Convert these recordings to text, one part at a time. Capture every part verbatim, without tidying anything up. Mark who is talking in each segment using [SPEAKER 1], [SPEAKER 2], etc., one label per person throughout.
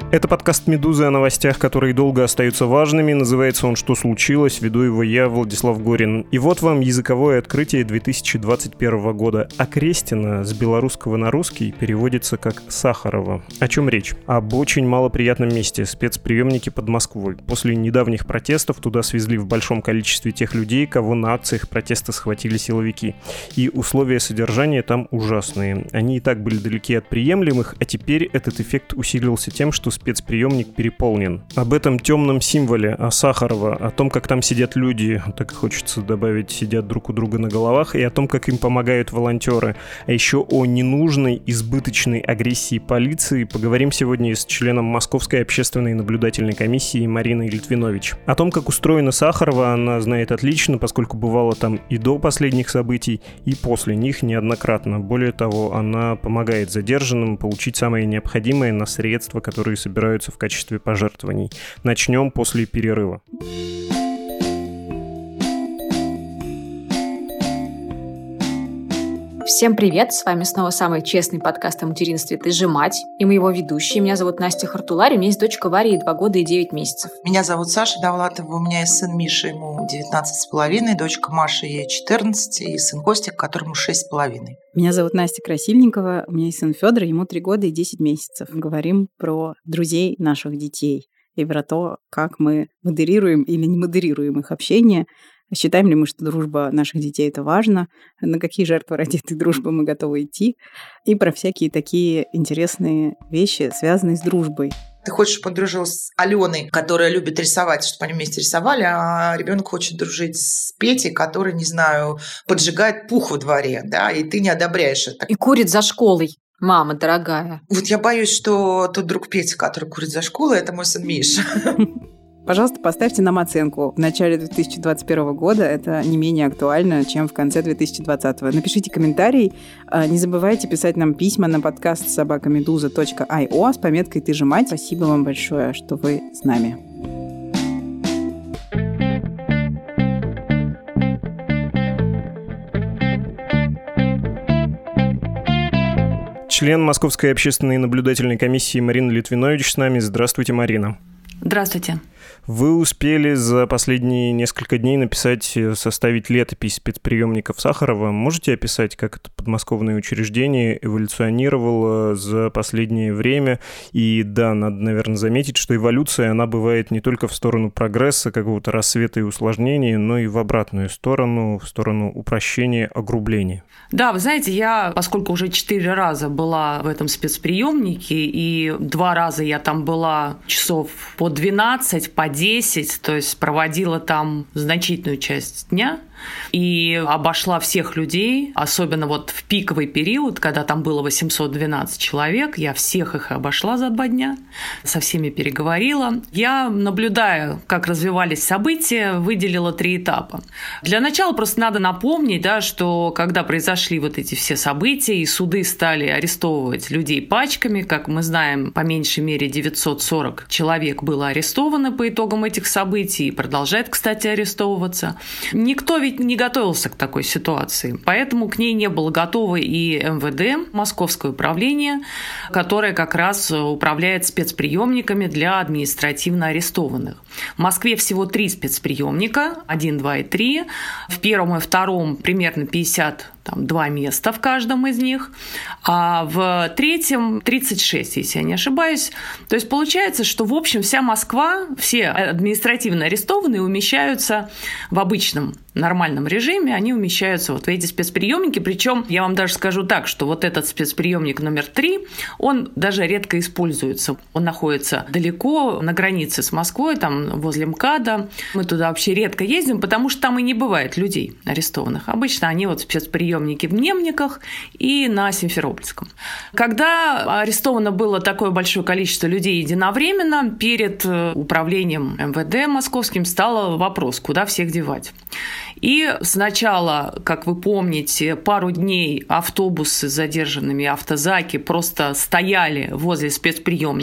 [SPEAKER 1] Это подкаст «Медузы» о новостях, которые долго остаются важными. Называется он «Что случилось?». Веду его я, Владислав Горин. И вот вам языковое открытие две тысячи двадцать первого года. Окрестина с белорусского на русский переводится как «Сахарова». О чем речь? Об очень малоприятном месте – спецприемники под Москвой. После недавних протестов туда свезли в большом количестве тех людей, кого на акциях протеста схватили силовики. И условия содержания там ужасные. Они и так были далеки от приемлемых, а теперь этот эффект усилился тем, что спецприемник переполнен. Об этом темном символе, о Сахарова, о том, как там сидят люди, так хочется добавить, сидят друг у друга на головах, и о том, как им помогают волонтеры. А еще о ненужной, избыточной агрессии полиции поговорим сегодня с членом Московской общественной наблюдательной комиссии Мариной Литвинович. О том, как устроена Сахарова, она знает отлично, поскольку бывала там и до последних событий, и после них неоднократно. Более того, она помогает задержанным получить самое необходимое на средства, которые собираются в качестве пожертвований. Начнем после перерыва.
[SPEAKER 2] Всем привет! С вами снова самый честный подкаст о материнстве «Ты же мать». И мы его ведущие. Меня зовут Настя Хартулари, у меня есть дочка Варя, ей два года и девять месяцев.
[SPEAKER 3] Меня зовут Саша Довлатова, у меня есть сын Миша, ему девятнадцать с половиной, дочка Маша, ей четырнадцать, и сын Костик, которому шесть с половиной.
[SPEAKER 4] Меня зовут Настя Красильникова, у меня есть сын Федор, ему три года и десять месяцев. Говорим про друзей наших детей и про то, как мы модерируем или не модерируем их общение. Считаем ли мы, что дружба наших детей – это важно? На какие жертвы ради этой дружбы мы готовы идти? И про всякие такие интересные вещи, связанные с дружбой.
[SPEAKER 3] Ты хочешь, чтобы он дружил с Аленой, которая любит рисовать, чтобы они вместе рисовали, а ребенок хочет дружить с Петей, который, не знаю, поджигает пух во дворе, да, и ты не одобряешь это.
[SPEAKER 2] И курит за школой. Мама дорогая.
[SPEAKER 3] Вот я боюсь, что тот друг Петя, который курит за школой, это мой сын Миша.
[SPEAKER 4] Пожалуйста, поставьте нам оценку. В начале две тысячи двадцать первого года это не менее актуально, чем в конце две тысячи двадцатого. Напишите комментарий. Не забывайте писать нам письма на подкаст собака медуза точка ай о с пометкой «Ты же мать». Спасибо вам большое, что вы с нами.
[SPEAKER 1] Член Московской общественной наблюдательной комиссии Марина Литвинович с нами. Здравствуйте, Марина.
[SPEAKER 5] Здравствуйте.
[SPEAKER 1] Вы успели за последние несколько дней написать, составить летопись спецприемников Сахарова. Можете описать, как это подмосковное учреждение эволюционировало за последнее время? И да, надо, наверное, заметить, что эволюция, она бывает не только в сторону прогресса, какого-то рассвета и усложнения, но и в обратную сторону, в сторону упрощения, огрубления.
[SPEAKER 5] Да, вы знаете, я, поскольку уже четыре раза была в этом спецприемнике, и два раза я там была часов по двенадцать, по десять, то есть проводила там значительную часть дня и обошла всех людей, особенно вот в пиковый период, когда там было восемьсот двенадцать человек, я всех их обошла за два дня, со всеми переговорила. Я, наблюдая, как развивались события, выделила три этапа. Для начала просто надо напомнить, да, что когда произошли вот эти все события, и суды стали арестовывать людей пачками, как мы знаем, по меньшей мере девятьсот сорок человек было арестовано по итогам этих событий, и продолжает, кстати, арестовываться. Никто ведь не готовился к такой ситуации, поэтому к ней не было готово и эм вэ дэ, Московское управление, которое как раз управляет спецприемниками для административно арестованных. В Москве всего три спецприемника, один, два и три. В первом и втором примерно пятьдесят там два места в каждом из них, а в третьем тридцать шесть, если я не ошибаюсь. То есть получается, что, в общем, вся Москва, все административно арестованные умещаются в обычном нормальном режиме, они умещаются вот в эти спецприемники. Причем я вам даже скажу так, что вот этот спецприемник номер три, он даже редко используется. Он находится далеко, на границе с Москвой, там возле МКАДа. Мы туда вообще редко ездим, потому что там и не бывает людей арестованных. Обычно они вот спецприемники в Немниках и на Симферопольском. Когда арестовано было такое большое количество людей единовременно, перед управлением эм вэ дэ московским стал вопрос, куда всех девать. И сначала, как вы помните, пару дней автобусы с задержанными, автозаки просто стояли возле спецприемников.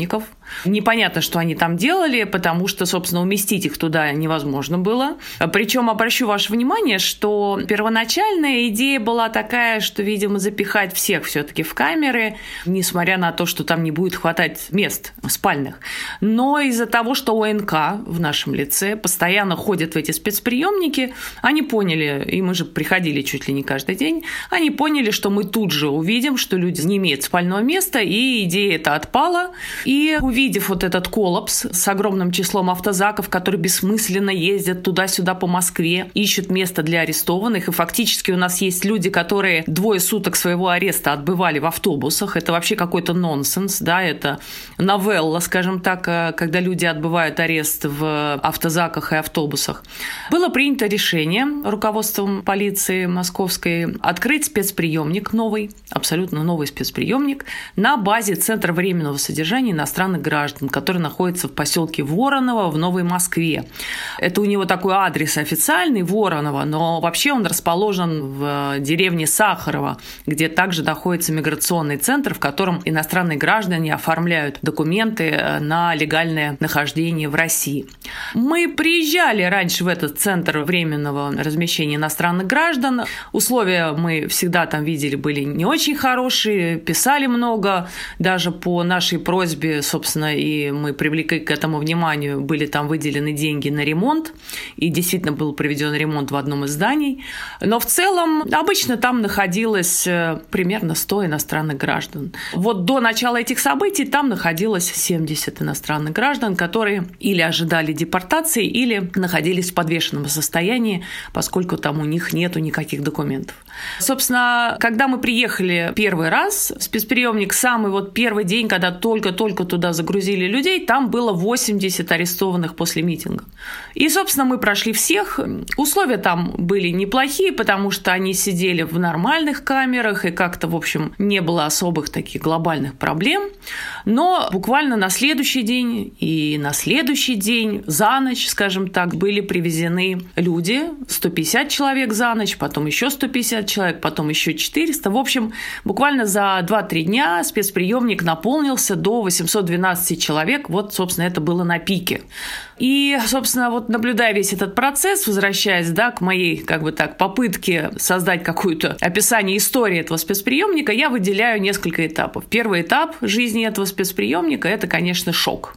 [SPEAKER 5] Непонятно, что они там делали, потому что, собственно, уместить их туда невозможно было. Причем обращу ваше внимание, что первоначальная идея была такая, что, видимо, запихать всех все-таки в камеры, несмотря на то, что там не будет хватать мест спальных. Но из-за того, что ОНК в нашем лице постоянно ходят в эти спецприемники, они поняли, и мы же приходили чуть ли не каждый день, они поняли, что мы тут же увидим, что люди не имеют спального места, и идея эта отпала. И увидев вот этот коллапс с огромным числом автозаков, которые бессмысленно ездят туда-сюда по Москве, ищут место для арестованных, и фактически у нас есть люди, которые двое суток своего ареста отбывали в автобусах. Это вообще какой-то нонсенс, да, это новелла, скажем так, когда люди отбывают арест в автозаках и автобусах. Было принято решение руководством полиции московской открыть спецприемник новый, абсолютно новый спецприемник на базе Центра временного содержания иностранных граждан, который находится в поселке Воронова в Новой Москве. Это у него такой адрес официальный, Воронова, но вообще он расположен в деревне Сахарова, где также находится миграционный центр, в котором иностранные граждане оформляют документы на легальное нахождение в России. Мы приезжали раньше в этот центр временного размещения иностранных граждан. Условия мы всегда там видели были не очень хорошие, писали много, даже по нашей просьбе, собственно, и мы привлекли к этому вниманию, были там выделены деньги на ремонт, и действительно был проведен ремонт в одном из зданий. Но в целом обычно там находилось примерно сто иностранных граждан. Вот до начала этих событий там находилось семьдесят иностранных граждан, которые или ожидали депортации, или находились в подвешенном состоянии, поскольку там у них нету никаких документов. Собственно, когда мы приехали первый раз в спецприемник, самый вот первый день, когда только-только туда загрузили людей, там было восемьдесят арестованных после митинга. И, собственно, мы прошли всех. Условия там были неплохие, потому что они сидели в нормальных камерах, и как-то, в общем, не было особых таких глобальных проблем. Но буквально на следующий день и на следующий день за ночь, скажем так, были привезены люди, сто пятьдесят человек за ночь, потом еще сто пятьдесят человек, потом еще четыреста. В общем, буквально за два-три дня спецприемник наполнился до восемьсот двенадцать человек. Вот, собственно, это было на пике. И, собственно, вот наблюдая весь этот процесс, возвращаясь, да, к моей, как бы так, попытке создать какое-то описание истории этого спецприемника, я выделяю несколько этапов. Первый этап жизни этого спецприемника – это, конечно, шок.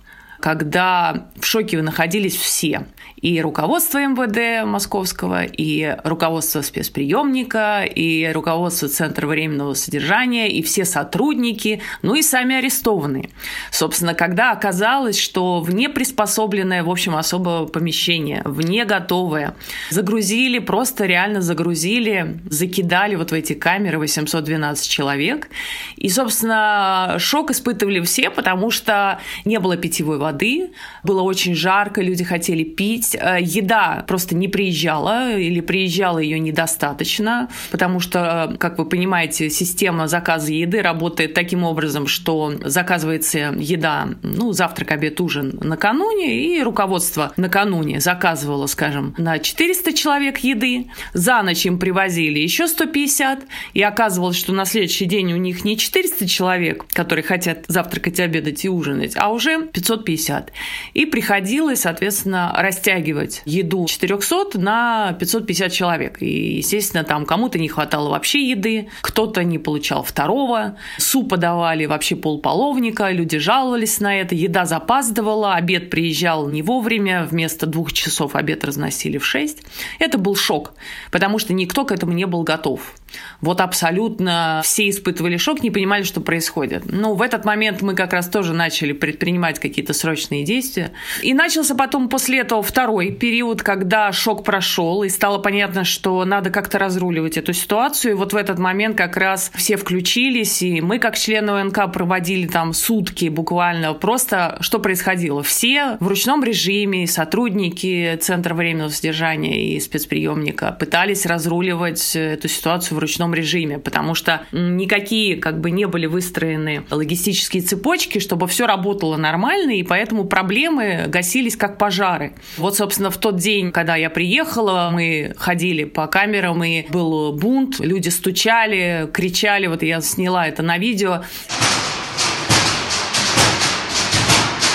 [SPEAKER 5] Когда в шоке находились все. И руководство эм вэ дэ московского, и руководство спецприемника, и руководство Центра временного содержания, и все сотрудники, ну и сами арестованные. Собственно, когда оказалось, что в неприспособленное, в общем, особое помещение, в не готовое, загрузили, просто реально загрузили, закидали вот в эти камеры восемьсот двенадцать человек. И, собственно, шок испытывали все, потому что не было питьевой воды, воды, было очень жарко, люди хотели пить, еда просто не приезжала или приезжала ее недостаточно, потому что, как вы понимаете, система заказа еды работает таким образом, что заказывается еда, ну, завтрак, обед, ужин накануне, и руководство накануне заказывало, скажем, на четыреста человек еды, за ночь им привозили еще сто пятьдесят, и оказывалось, что на следующий день у них не четыреста человек, которые хотят завтракать, обедать и ужинать, а уже пятьсот пятьдесят. И приходилось, соответственно, растягивать еду четырехсот на пятьсот пятьдесят человек. И, естественно, там кому-то не хватало вообще еды, кто-то не получал второго, супа давали вообще полполовника, люди жаловались на это, еда запаздывала, обед приезжал не вовремя, вместо двух часов обед разносили в шесть. Это был шок, потому что никто к этому не был готов. Вот абсолютно все испытывали шок, не понимали, что происходит. Ну, в этот момент мы как раз тоже начали предпринимать какие-то срочные действия. И начался потом после этого второй период, когда шок прошел, и стало понятно, что надо как-то разруливать эту ситуацию. И вот в этот момент как раз все включились, и мы, как члены о эн ка, проводили там сутки буквально. Просто что происходило? Все в ручном режиме, сотрудники Центра временного содержания и спецприемника пытались разруливать эту ситуацию в ручном режиме, потому что никакие как бы не были выстроены логистические цепочки, чтобы все работало нормально, и поэтому проблемы гасились как пожары. Вот, собственно, в тот день, когда я приехала, мы ходили по камерам, и был бунт, люди стучали, кричали, вот я сняла это на видео.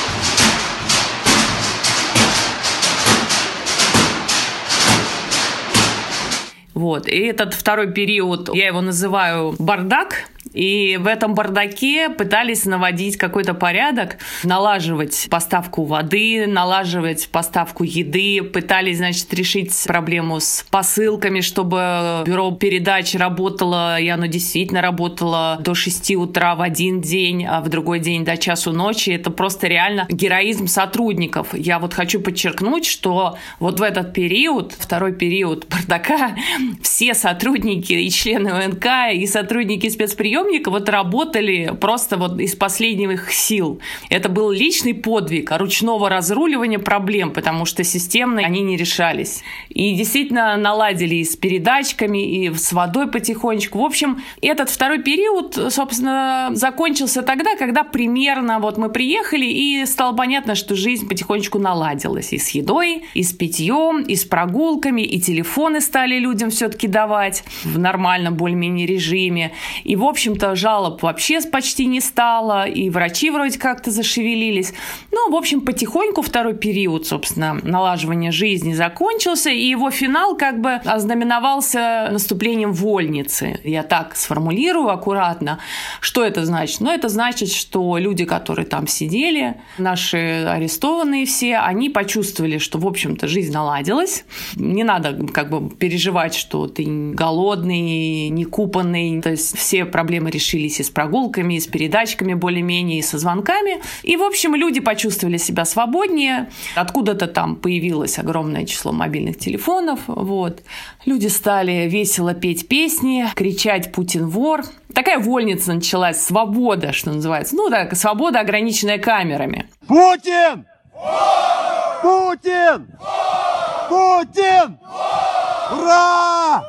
[SPEAKER 5] Вот. И этот второй период, я его называю бардак. И в этом бардаке пытались наводить какой-то порядок, налаживать поставку воды, налаживать поставку еды, пытались, значит, решить проблему с посылками, чтобы бюро передач работало, и оно действительно работало до шести утра в один день, а в другой день до часу ночи. Это просто реально героизм сотрудников. Я вот хочу подчеркнуть, что вот в этот период, второй период бардака, все сотрудники и члены ОНК, и сотрудники спецприемника вот работали просто вот из последних сил. Это был личный подвиг ручного разруливания проблем, потому что системно они не решались. И действительно наладили и с передачками, и с водой потихонечку. В общем, этот второй период, собственно, закончился тогда, когда примерно вот мы приехали, и стало понятно, что жизнь потихонечку наладилась. И с едой, и с питьем, и с прогулками, и телефоны стали людям все-таки давать в нормальном более-менее режиме. И, в общем, общем-то, жалоб вообще почти не стало, и врачи вроде как-то зашевелились. Ну, в общем, потихоньку второй период, собственно, налаживания жизни закончился, и его финал как бы ознаменовался наступлением вольницы. Я так сформулирую аккуратно. Что это значит? Ну, это значит, что люди, которые там сидели, наши арестованные все, они почувствовали, что, в общем-то, жизнь наладилась. Не надо как бы переживать, что ты голодный, некупанный. То есть все проблемы решились и с прогулками, и с передачками более-менее, и со звонками. И, в общем, люди почувствовали себя свободнее. Откуда-то там появилось огромное число мобильных телефонов. Вот. Люди стали весело петь песни, кричать «Путин вор». Такая вольница началась, свобода, что называется. Ну, так, свобода, ограниченная камерами.
[SPEAKER 6] Путин! Путин! Путин! Ура!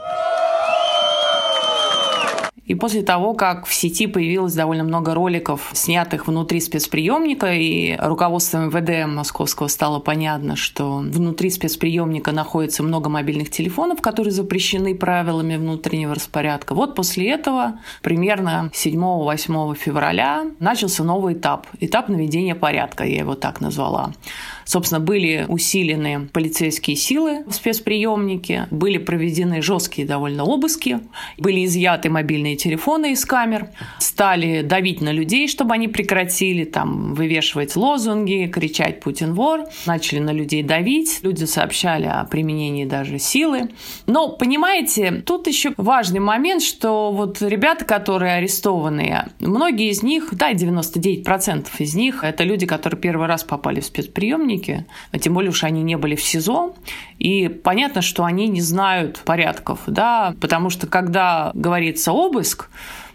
[SPEAKER 5] И после того, как в сети появилось довольно много роликов, снятых внутри спецприемника, и руководством эм вэ дэ московского стало понятно, что внутри спецприемника находится много мобильных телефонов, которые запрещены правилами внутреннего распорядка. Вот после этого, примерно седьмого-восьмого февраля, начался новый этап. Этап наведения порядка, я его так назвала. Собственно, были усилены полицейские силы в спецприемнике, были проведены жесткие довольно обыски, были изъяты мобильные телефоны из камер, стали давить на людей, чтобы они прекратили там вывешивать лозунги, кричать «Путин вор», начали на людей давить, люди сообщали о применении даже силы. Но, понимаете, тут еще важный момент, что вот ребята, которые арестованные, многие из них, да, девяносто девять процентов из них, это люди, которые первый раз попали в спецприемник, а тем более уж они не были в СИЗО, и понятно, что они не знают порядков, да, потому что когда говорится обыск,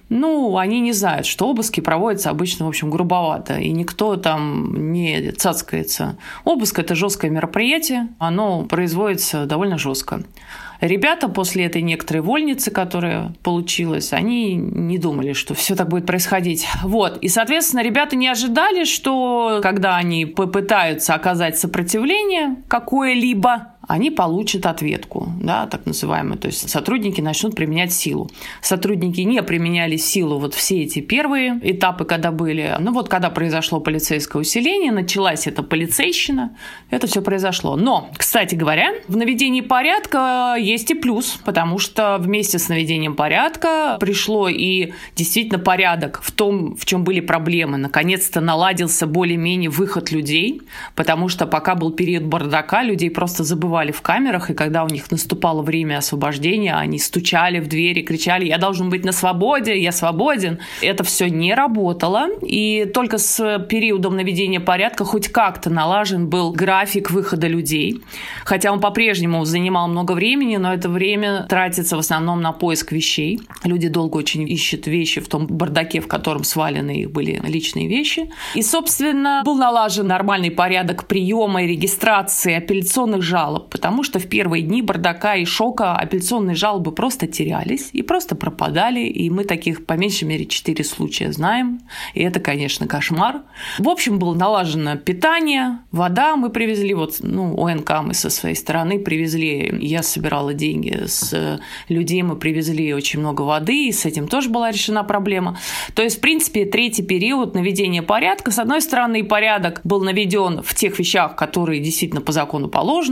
[SPEAKER 5] ну, они не знают, что обыски проводятся обычно, в общем, грубовато, и никто там не цацкается. Обыск – это жесткое мероприятие, оно производится довольно жестко. Ребята после этой некоторой вольницы, которая получилась, они не думали, что все так будет происходить. Вот. И, соответственно, ребята не ожидали, что когда они попытаются оказать сопротивление какое-либо, они получат ответку, да, так называемую. То есть сотрудники начнут применять силу. Сотрудники не применяли силу вот все эти первые этапы, когда были. Ну вот когда произошло полицейское усиление, началась эта полицейщина, это все произошло. Но, кстати говоря, в наведении порядка есть и плюс, потому что вместе с наведением порядка пришло и действительно порядок в том, в чем были проблемы. Наконец-то наладился более-менее выход людей, потому что пока был период бардака, людей просто забывали в камерах, и когда у них наступало время освобождения, они стучали в двери, кричали: «Я должен быть на свободе, я свободен». Это все не работало, и только с периодом наведения порядка хоть как-то налажен был график выхода людей. Хотя он по-прежнему занимал много времени, но это время тратится в основном на поиск вещей. Люди долго очень ищут вещи в том бардаке, в котором свалены их были личные вещи. И, собственно, был налажен нормальный порядок приема и регистрации апелляционных жалоб, потому что в первые дни бардака и шока апелляционные жалобы просто терялись и просто пропадали, и мы таких по меньшей мере четыре случая знаем, и это, конечно, кошмар. В общем, было налажено питание, вода мы привезли, вот, ну, ОНК мы со своей стороны привезли, я собирала деньги с людей, мы привезли очень много воды, и с этим тоже была решена проблема. То есть, в принципе, третий период наведения порядка, с одной стороны, порядок был наведен в тех вещах, которые действительно по закону положены, и телефон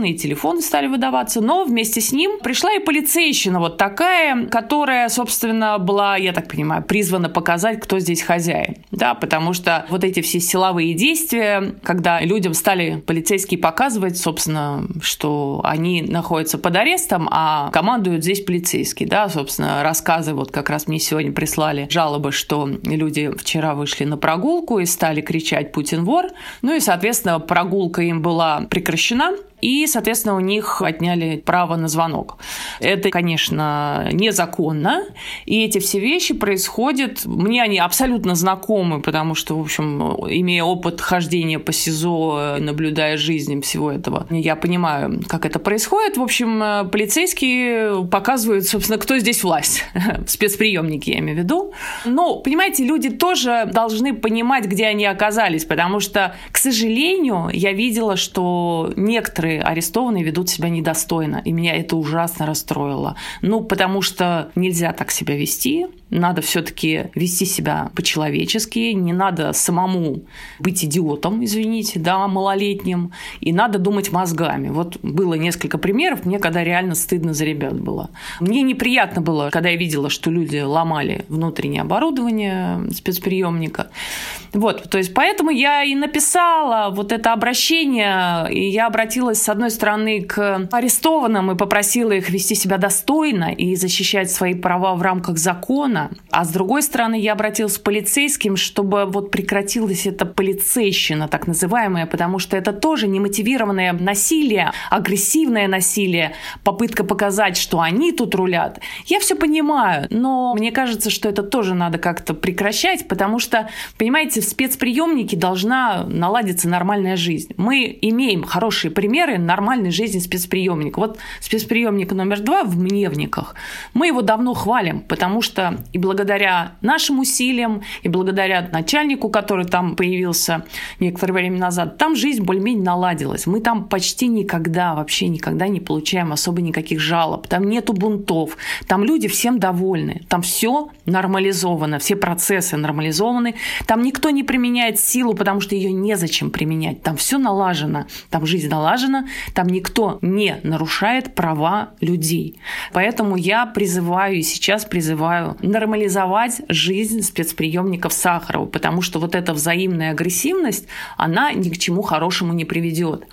[SPEAKER 5] телефоны стали выдаваться, но вместе с ним пришла и полицейщина вот такая, которая, собственно, была, я так понимаю, призвана показать, кто здесь хозяин. Да, потому что вот эти все силовые действия, когда людям стали полицейские показывать, собственно, что они находятся под арестом, а командуют здесь полицейские, да, собственно, рассказы, вот как раз мне сегодня прислали жалобы, что люди вчера вышли на прогулку и стали кричать «Путин вор», ну и, соответственно, прогулка им была прекращена, и, соответственно, у них отняли право на звонок. Это, конечно, незаконно, и эти все вещи происходят. Мне они абсолютно знакомы, потому что, в общем, имея опыт хождения по СИЗО, наблюдая жизнь всего этого, я понимаю, как это происходит. В общем, полицейские показывают, собственно, кто здесь власть. Спецприемники, я имею в виду. Но, понимаете, люди тоже должны понимать, где они оказались, потому что, к сожалению, я видела, что некоторые арестованные ведут себя недостойно, и меня это ужасно расстроило. Ну, потому что нельзя так себя вести, надо все-таки вести себя по-человечески, не надо самому быть идиотом, извините, да, малолетним, и надо думать мозгами. Вот было несколько примеров, мне когда реально стыдно за ребят было. Мне неприятно было, когда я видела, что люди ломали внутреннее оборудование спецприемника. Вот, то есть поэтому я и написала вот это обращение, и я обратилась, с одной стороны, к арестованным и попросила их вести себя достойно и защищать свои права в рамках закона, а с другой стороны, я обратилась к полицейским, чтобы вот прекратилась эта полицейщина, так называемая, потому что это тоже немотивированное насилие, агрессивное насилие, попытка показать, что они тут рулят. Я все понимаю, но мне кажется, что это тоже надо как-то прекращать, потому что, понимаете, в спецприемнике должна наладиться нормальная жизнь. Мы имеем хорошие примеры нормальной жизни спецприемника. Вот спецприемник номер два в Мневниках, мы его давно хвалим, потому что и благодаря нашим усилиям, и благодаря начальнику, который там появился некоторое время назад, там жизнь более-менее наладилась. Мы там почти никогда, вообще никогда не получаем особо никаких жалоб. Там нету бунтов. Там люди всем довольны. Там все нормализовано, все процессы нормализованы. Там никто не применяет силу, потому что ее незачем применять. Там все налажено. Там жизнь налажена. Там никто не нарушает права людей. Поэтому я призываю и сейчас призываю нормализовать жизнь спецприемников Сахарова, потому что вот эта взаимная агрессивность, она ни к чему хорошему не приведет.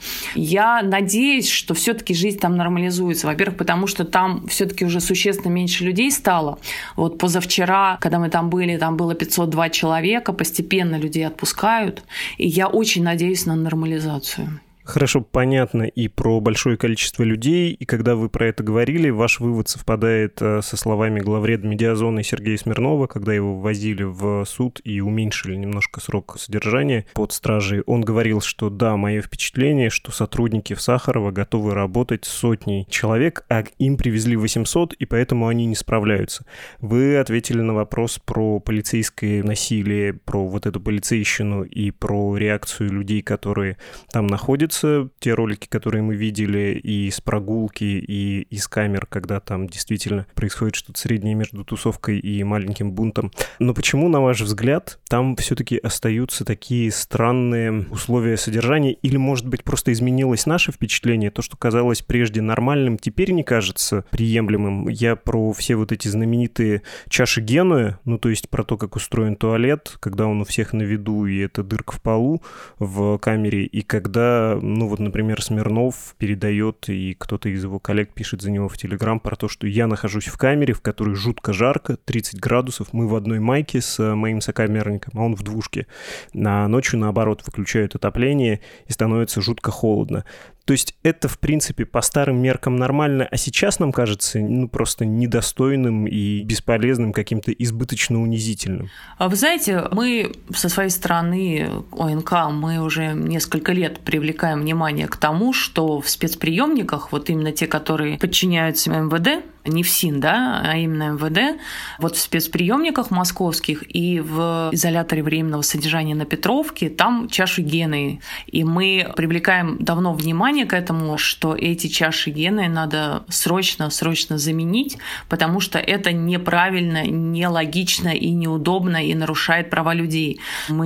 [SPEAKER 5] Я надеюсь, что все-таки жизнь там нормализуется. Во-первых, потому что там все-таки уже существенно меньше людей стало. Вот позавчера, когда мы там были, там было пятьсот два человека, постепенно людей отпускают, и я очень надеюсь на нормализацию.
[SPEAKER 1] Хорошо, понятно и про большое количество людей, и когда вы про это говорили, ваш вывод совпадает со словами главреда медиазоны Сергея Смирнова, когда его ввозили в суд и уменьшили немножко срок содержания под стражей. Он говорил, что да, мое впечатление, что сотрудники в Сахарово готовы работать сотней человек, а им привезли восемьсот, и поэтому они не справляются. Вы ответили на вопрос про полицейское насилие, про вот эту полицейщину и про реакцию людей, которые там находятся. Те ролики, которые мы видели и с прогулки, и из камер, когда там действительно происходит что-то среднее между тусовкой и маленьким бунтом. Но почему, на ваш взгляд, там все-таки остаются такие странные условия содержания? Или, может быть, просто изменилось наше впечатление? То, что казалось прежде нормальным, теперь не кажется приемлемым. Я про все вот эти знаменитые чаши Генуя, ну, то есть про то, как устроен туалет, когда он у всех на виду, и это дырка в полу в камере, и когда... Ну вот, например, Смирнов передает, и кто-то из его коллег пишет за него в Телеграм про то, что я нахожусь в камере, в которой жутко жарко, тридцать градусов, мы в одной майке с моим сокамерником, а он в двушке. А ночью, наоборот, выключают отопление, и становится жутко холодно. То есть это, в принципе, по старым меркам нормально, а сейчас нам кажется, ну, просто недостойным и бесполезным, каким-то избыточно унизительным.
[SPEAKER 5] Вы знаете, мы со своей стороны, ОНК, мы уже несколько лет привлекаем внимание к тому, что в спецприемниках, вот именно те, которые подчиняются МВД, не ФСИН, да, а именно эм вэ дэ, вот в спецприемниках московских и в изоляторе временного содержания на Петровке, там чаши Гены. И мы привлекаем давно внимание к этому, что эти чаши Гены надо срочно, срочно заменить, потому что это неправильно, нелогично и неудобно, и нарушает права людей.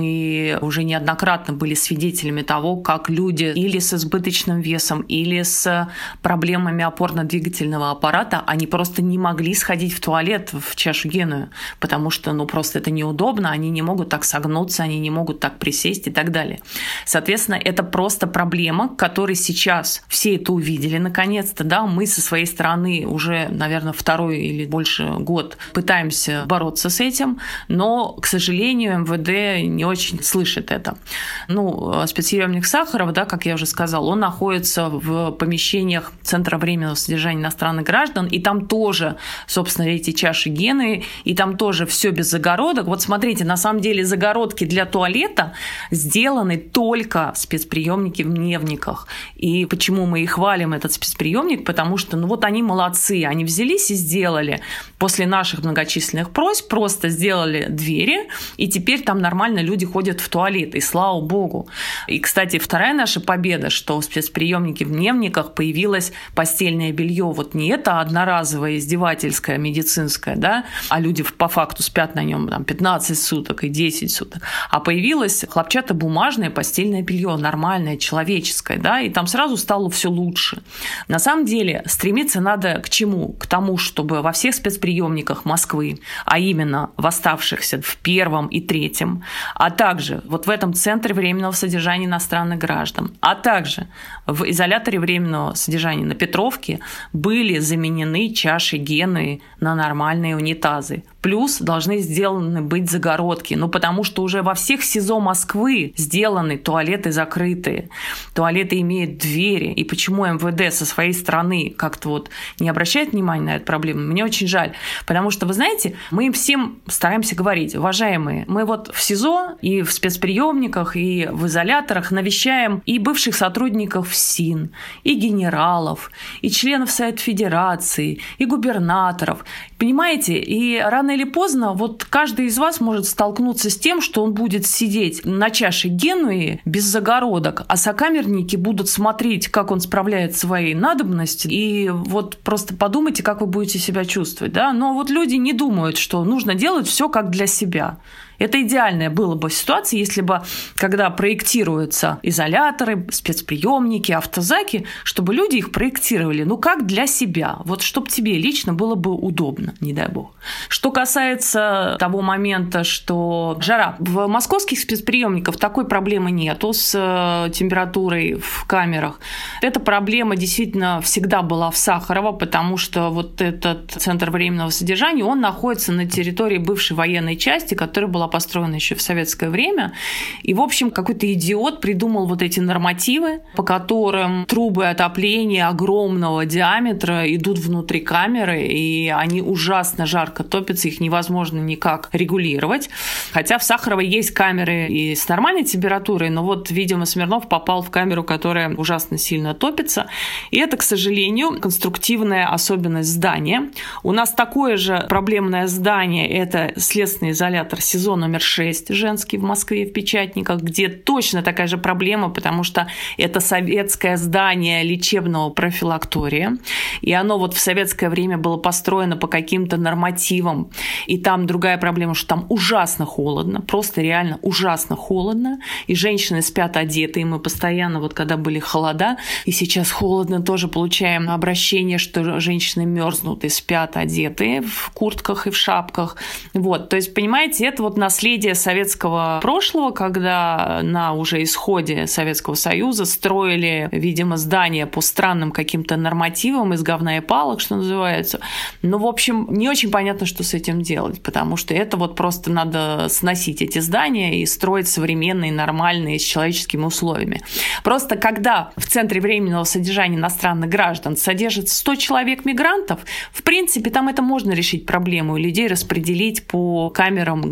[SPEAKER 5] Мы уже неоднократно были свидетелями того, как люди или с избыточным весом, или с проблемами опорно-двигательного аппарата, они просто не могли сходить в туалет в чашу Геную, потому что ну, просто это неудобно, они не могут так согнуться, они не могут так присесть и так далее. Соответственно, это просто проблема, которой сейчас все это увидели наконец-то. Да? Мы со своей стороны уже, наверное, второй или больше год пытаемся бороться с этим, но, к сожалению, эм вэ дэ не очень слышит это. Ну, спецприемник Сахарова, да, как я уже сказала, он находится в помещениях Центра временного содержания иностранных граждан, и там тоже, собственно, эти чаши Гены, и там тоже все без загородок. Вот смотрите, на самом деле загородки для туалета сделаны только в спецприемнике в Невниках. И почему мы и хвалим этот спецприемник? Потому что, ну вот они молодцы, они взялись и сделали после наших многочисленных просьб, просто сделали двери, и теперь там нормально люди ходят в туалет, и слава богу. И, кстати, вторая наша победа, что в спецприемнике в Невниках появилось постельное белье. Вот не это одноразовое, издевательское, медицинское, да, а люди по факту спят на нем там, пятнадцать суток и десять суток, а появилось хлопчатобумажное постельное белье, нормальное, человеческое, да, и там сразу стало все лучше. На самом деле стремиться надо к чему? К тому, чтобы во всех спецприемниках Москвы, а именно в оставшихся в первом и третьем, а также вот в этом центре временного содержания иностранных граждан, а также в изоляторе временного содержания на Петровке были заменены чаши Гены на нормальные унитазы. Плюс должны сделаны быть загородки, ну потому что уже во всех СИЗО Москвы сделаны туалеты закрытые. Туалеты имеют двери. И почему эм вэ дэ со своей стороны как-то вот не обращает внимания на эту проблему, мне очень жаль. Потому что, вы знаете, мы им всем стараемся говорить: уважаемые, мы вот в СИЗО и в спецприемниках, и в изоляторах навещаем и бывших сотрудников ФСИН, и генералов, и членов Совета Федерации, и губернаторов. Понимаете, и рано или поздно вот каждый из вас может столкнуться с тем, что он будет сидеть на чаше Генуи без загородок, а сокамерники будут смотреть, как он справляет свои надобности, и вот просто подумайте, как вы будете себя чувствовать. Да? Но вот люди не думают, что нужно делать все как для себя. Это идеальная была бы ситуация, если бы, когда проектируются изоляторы, спецприемники, автозаки, чтобы люди их проектировали, ну, как для себя, вот чтобы тебе лично было бы удобно, не дай бог. Что касается того момента, что жара, в московских спецприемниках такой проблемы нету с температурой в камерах. Эта проблема действительно всегда была в Сахарово, потому что вот этот центр временного содержания, он находится на территории бывшей военной части, которая была построена еще в советское время. И, в общем, какой-то идиот придумал вот эти нормативы, по которым трубы отопления огромного диаметра идут внутри камеры, и они ужасно жарко топятся, их невозможно никак регулировать. Хотя в Сахарово есть камеры и с нормальной температурой, но вот, видимо, Смирнов попал в камеру, которая ужасно сильно топится. И это, к сожалению, конструктивная особенность здания. У нас такое же проблемное здание – это следственный изолятор СИЗО номер шесть, женский в Москве, в Печатниках, где точно такая же проблема, потому что это советское здание лечебного профилактория, и оно вот в советское время было построено по каким-то нормативам, и там другая проблема, что там ужасно холодно, просто реально ужасно холодно, и женщины спят одеты, и мы постоянно, вот когда были холода, и сейчас холодно, тоже получаем обращение, что женщины мерзнут и спят одеты в куртках и в шапках. Вот, то есть, понимаете, это вот наследие советского прошлого, когда на уже исходе Советского Союза строили, видимо, здания по странным каким-то нормативам из говна и палок, что называется. Ну, в общем, не очень понятно, что с этим делать, потому что это вот просто надо сносить эти здания и строить современные, нормальные, с человеческими условиями. Просто когда в Центре временного содержания иностранных граждан содержится сто человек мигрантов, в принципе, там это можно решить проблему и людей распределить по камерам, где нет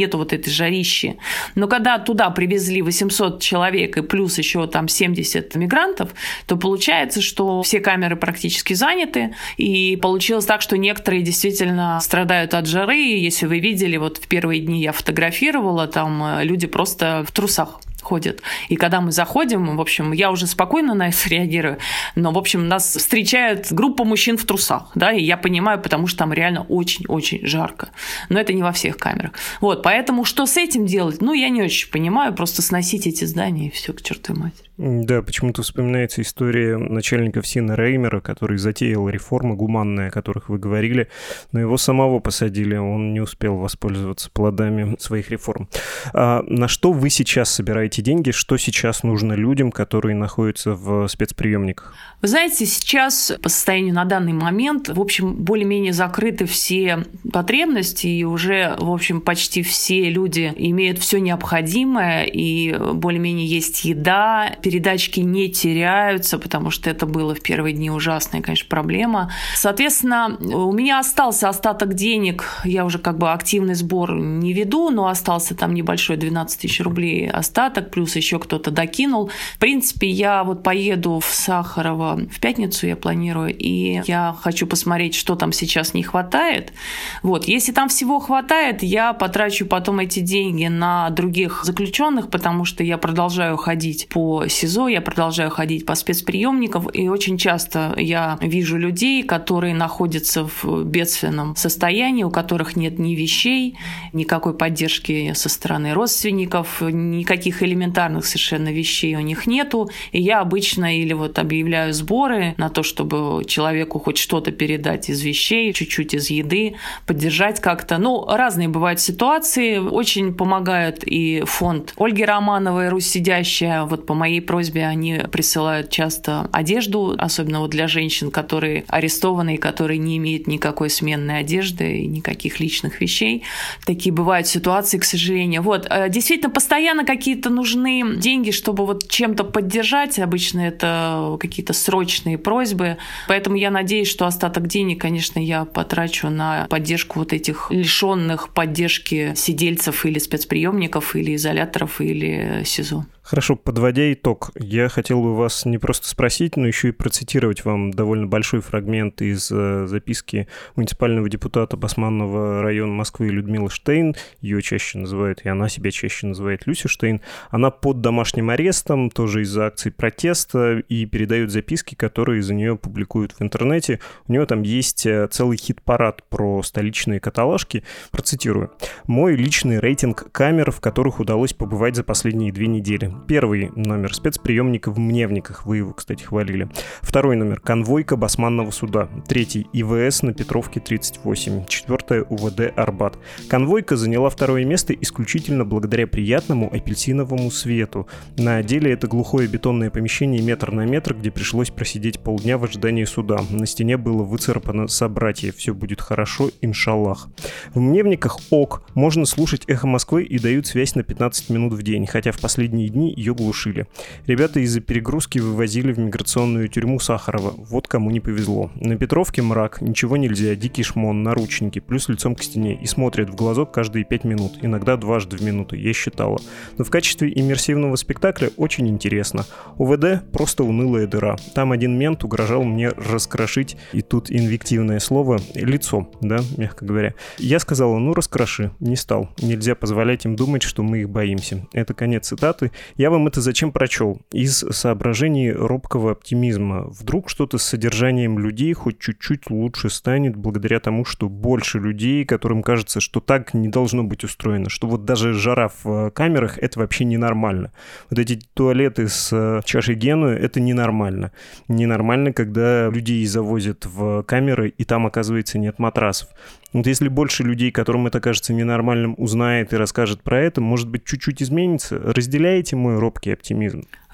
[SPEAKER 5] нету вот этой жарищи. Но когда туда привезли восемьсот человек и плюс еще там семьдесят мигрантов, то получается, что все камеры практически заняты, и получилось так, что некоторые действительно страдают от жары. Если вы видели, вот в первые дни я фотографировала, там люди просто в трусах ходят. И когда мы заходим, в общем, я уже спокойно на это реагирую, но, в общем, нас встречает группа мужчин в трусах, да, и я понимаю, потому что там реально очень-очень жарко. Но это не во всех камерах. Вот, поэтому что с этим делать? Ну, я не очень понимаю, просто сносить эти здания, и все к чертовой матери.
[SPEAKER 1] Да, почему-то вспоминается история начальника ФСИНа Реймера, который затеял реформы гуманные, о которых вы говорили, но его самого посадили, он не успел воспользоваться плодами своих реформ. А на что вы сейчас собираете деньги? Что сейчас нужно людям, которые находятся в спецприемниках?
[SPEAKER 5] Вы знаете, сейчас по состоянию на данный момент, в общем, более-менее закрыты все потребности, и уже, в общем, почти все люди имеют все необходимое, и более-менее есть еда, передачки не теряются, потому что это было в первые дни ужасная, конечно, проблема. Соответственно, у меня остался остаток денег, я уже как бы активный сбор не веду, но остался там небольшой двенадцать тысяч рублей остаток, плюс еще кто-то докинул. В принципе, я вот поеду в Сахарово в пятницу, я планирую, и я хочу посмотреть, что там сейчас не хватает. Вот, если там всего хватает, я потрачу потом эти деньги на других заключенных, потому что я продолжаю ходить по СИЗО, я продолжаю ходить по спецприемникам, и очень часто я вижу людей, которые находятся в бедственном состоянии, у которых нет ни вещей, никакой поддержки со стороны родственников, никаких элементарных совершенно вещей у них нету, и я обычно или вот объявляю сборы на то, чтобы человеку хоть что-то передать из вещей, чуть-чуть из еды, поддержать как-то. Ну, разные бывают ситуации, очень помогает и фонд Ольги Романовой «Русь сидящая», вот по моей просьбе они присылают часто одежду, особенно вот для женщин, которые арестованы и которые не имеют никакой сменной одежды и никаких личных вещей. Такие бывают ситуации, к сожалению. Вот, действительно, постоянно какие-то нужны деньги, чтобы вот чем-то поддержать. Обычно это какие-то срочные просьбы. Поэтому я надеюсь, что остаток денег, конечно, я потрачу на поддержку вот этих лишенных поддержки сидельцев или спецприемников, или изоляторов, или СИЗО.
[SPEAKER 1] Хорошо, подводя итог, я хотел бы вас не просто спросить, но еще и процитировать вам довольно большой фрагмент из э, записки муниципального депутата Басманного района Москвы Людмилы Штейн. Ее чаще называют, и она себя чаще называет Люся Штейн. Она под домашним арестом, тоже из-за акций протеста, и передает записки, которые за нее публикуют в интернете. У нее там есть целый хит-парад про столичные каталажки. Процитирую. «Мой личный рейтинг камер, в которых удалось побывать за последние две недели. Первый номер спецприемника в Мневниках, вы его, кстати, хвалили. Второй номер конвойка Басманного суда. Третий ИВС на Петровке тридцать восемь. Четвертое УВД Арбат. Конвойка заняла второе место исключительно благодаря приятному апельсиновому свету. На деле это глухое бетонное помещение метр на метр, где пришлось просидеть полдня в ожидании суда. На стене было выцарапано «Собратья, все будет хорошо, иншаллах». В Мневниках ок, можно слушать «Эхо Москвы» и дают связь на пятнадцать минут в день, хотя в последние дни ее глушили. Ребята из-за перегрузки вывозили в миграционную тюрьму Сахарова. Вот кому не повезло. На Петровке мрак, ничего нельзя, дикий шмон, наручники, плюс лицом к стене, и смотрят в глазок каждые пять минут, иногда дважды в минуту, я считала. Но в качестве иммерсивного спектакля очень интересно. УВД — просто унылая дыра. Там один мент угрожал мне раскрошить, и тут инвективное слово, лицо, да, мягко говоря. Я сказала, ну раскроши, не стал. Нельзя позволять им думать, что мы их боимся. Это конец цитаты. Я вам это зачем прочел? Из соображений робкого оптимизма. Вдруг что-то с содержанием людей хоть чуть-чуть лучше станет благодаря тому, что больше людей, которым кажется, что так не должно быть устроено, что вот даже жара в камерах — это вообще ненормально. Вот эти туалеты с чашей Генуя — это ненормально. Ненормально, когда людей завозят в камеры, и там, оказывается, нет матрасов. Вот если больше людей, которым это кажется ненормальным, узнает и расскажет про это, может быть, чуть-чуть изменится? Разделяете мой робкий оптимизм?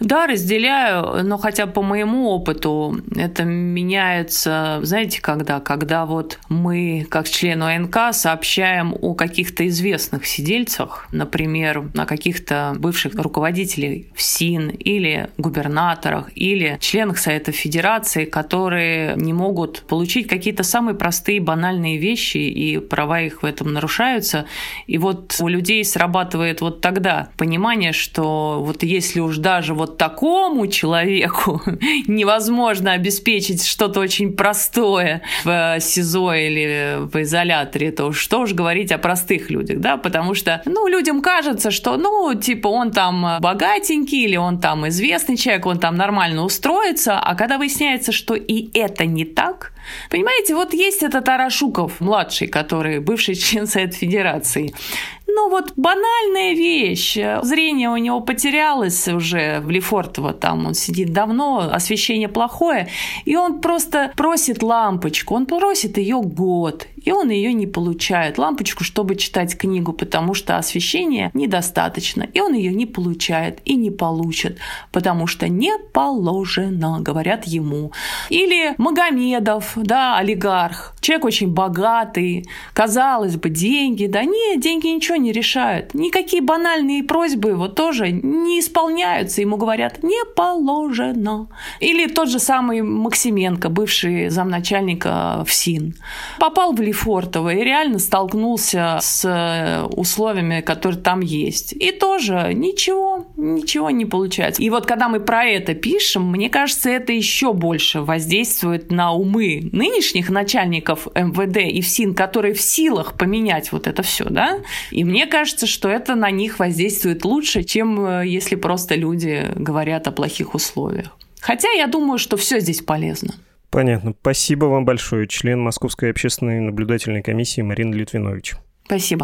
[SPEAKER 5] Да, разделяю, но хотя по моему опыту это меняется, знаете, когда? Когда вот мы, как члены ОНК, сообщаем о каких-то известных сидельцах, например, о каких-то бывших руководителей ФСИН или губернаторах, или членах Совета Федерации, которые не могут получить какие-то самые простые банальные вещи, и права их в этом нарушаются. И вот у людей срабатывает вот тогда понимание, что вот если уж даже вот такому человеку невозможно обеспечить что-то очень простое в СИЗО или в изоляторе, то что уж говорить о простых людях, да, потому что, ну, людям кажется, что, ну, типа, он там богатенький или он там известный человек, он там нормально устроится, а когда выясняется, что и это не так, понимаете, вот есть этот Арашуков, младший, который бывший член Совета Федерации. Ну вот банальная вещь. Зрение у него потерялось уже в Лефортово, там он сидит давно, освещение плохое, и он просто просит лампочку, он просит ее год, и он ее не получает. Лампочку, чтобы читать книгу, потому что освещения недостаточно, и он ее не получает и не получит, потому что не положено, говорят ему. Или Магомедов, да, олигарх, человек очень богатый, казалось бы, деньги, да нет, деньги ничего не решают. Никакие банальные просьбы его тоже не исполняются. Ему говорят, не положено. Или тот же самый Максименко, бывший замначальника ФСИН, попал в Лефортово и реально столкнулся с условиями, которые там есть. И тоже ничего, ничего не получается. И вот когда мы про это пишем, мне кажется, это еще больше воздействует на умы нынешних начальников эм вэ дэ и ФСИН, которые в силах поменять вот это все, да? И мне кажется, что это на них воздействует лучше, чем если просто люди говорят о плохих условиях. Хотя я думаю, что все здесь полезно.
[SPEAKER 1] Понятно. Спасибо вам большое. Член Московской общественной наблюдательной комиссии Марина Литвинович.
[SPEAKER 5] Спасибо.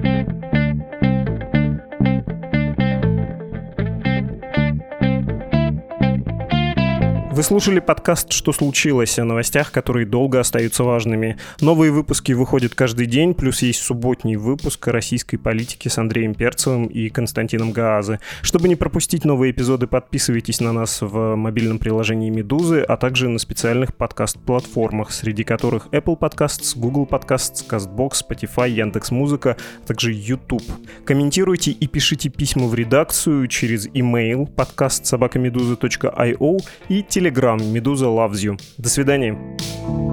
[SPEAKER 1] Вы слушали подкаст «Что случилось?» о новостях, которые долго остаются важными. Новые выпуски выходят каждый день, плюс есть субботний выпуск о российской политике с Андреем Перцевым и Константином Гаазы. Чтобы не пропустить новые эпизоды, подписывайтесь на нас в мобильном приложении «Медузы», а также на специальных подкаст-платформах, среди которых Apple Podcasts, Google Podcasts, CastBox, Spotify, Яндекс.Музыка, а также YouTube. Комментируйте и пишите письма в редакцию через email подкаст собака медуза точка ай о и Telegram Медуза loves you. До свидания.